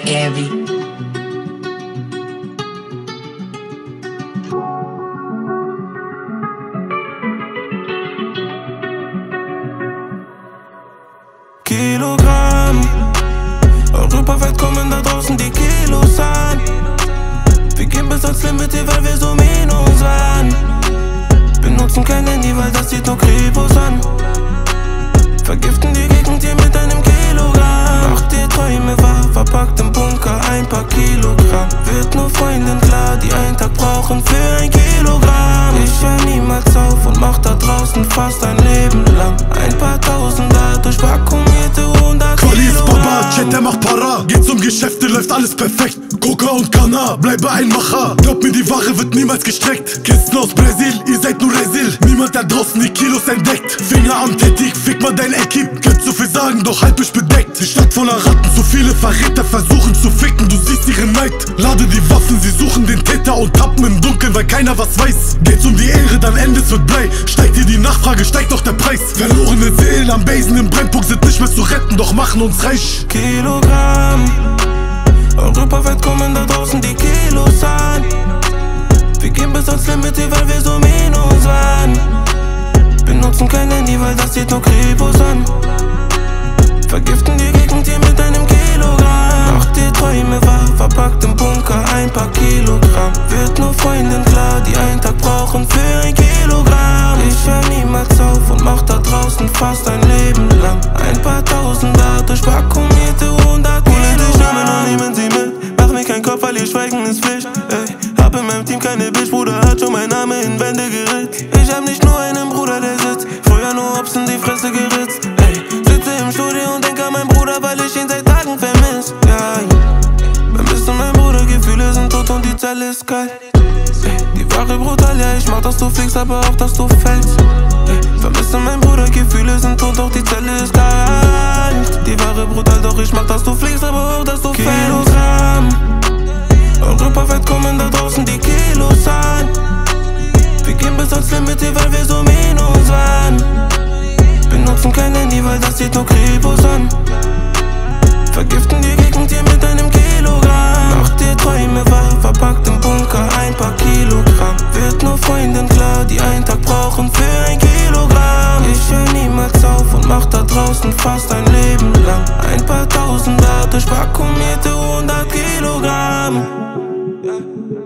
Gary. Kilogramm, europaweit kommen da draußen die Kilos an. Wir gehen bis ans Limit hier, weil wir so minus waren. Benutzen kein Handy, weil das sieht nur Kripos an. Vergiften die Gegend hier mit einem Kilogramm. Macht die Träume wahr, verpackt im Bunker ein paar Kilogramm. Wird nur Freundin klar, die einen Tag brauchen für ein Kilogramm. Ich hör niemals auf und mach da draußen fast ein Leben lang. Ein paar Tausender durch vakuumierte 100 Qualis Kilogramm. Baba, Chat, der macht Para. Geht's um Geschäfte, läuft alles perfekt. Coca und Cana, bleibe ein Macher. Glaub mir, die Ware wird niemals gestreckt. Kisten aus Brasil, ihr seid nur Resil. Niemand da draußen die Kilos entdeckt. Finger am Tätig, fick mal dein Equip. Könnt so viel sagen, doch halt mich bedeckt. Die Stadt voller Ratten, so viele Verräter versuchen zu ficken. Du siehst ihre Neid. Lade die Waffen, sie suchen den Täter und tappen im Dunkeln, weil keiner was weiß. Geht's um die Ehre, dann endet wird Blei. Steigt dir die Nachfrage, steigt doch der Preis. Verlorene Seelen am Basen im Brennpunkt sind nicht mehr zu retten, doch machen uns reich. Kilogramm, europaweit kommen da draußen die Kilos an. Wir gehen bis ans Limit hier, weil wir so minus waren. Benutzen kein Handy, weil das sieht nur Kripos an. Vergiften die Gegend hier mit einem Kilogramm. Macht die Träume wahr, verpackt im Bunker ein paar Kilogramm. Wird nur Freundin klar, die einen Tag brauchen für ein Kilogramm. Ich hör niemals auf und mach da draußen fast ein Leben lang. Ein paar Tausender durch vakuumierte 100 Kilogramm. Ich nehme noch niemand sie mit, mach mir keinen Kopf, weil ihr Schweigen ist Pflicht. Ey, hab in meinem Team keine Bitch, Bruder hat schon mein Name in Wände geritzt. Ich hab nicht nur einen Bruder, der sitzt, früher nur Obst in die Fresse geritzt. Ey, sitze im Studio und denk an meinen Bruder, weil ich ihn seit Tagen vermiss. Ja, vermisse mein Bruder, Gefühle sind tot und die Zelle ist kalt. Ey, die Ware brutal, ja, ich mach, dass du fliegst, aber auch, dass du fällst. Ey, vermisse mein Bruder, Gefühle sind tot, doch die Zelle ist kalt. Die Ware brutal, doch ich mach, dass du fliegst, aber auch, dass du fällst. Kilogramm, europaweit kommen da draußen die Kilos an. Wir gehen bis ans Limit hier, weil wir so minus waren. Benutzen kein Handy, weil das sieht nur Kripos an. Vergiften die Gegend hier mit einem Kilogramm. Macht die Träume wahr, verpackt im Bunker ein paar Kilogramm. Wird nur Freundin klar, die einen Tag brauchen für ein Kilogramm. Ich hör niemals auf und mach da draußen fast ein Leben lang. Ein paar Tausender durch vakuumierte 100 Kilogramm.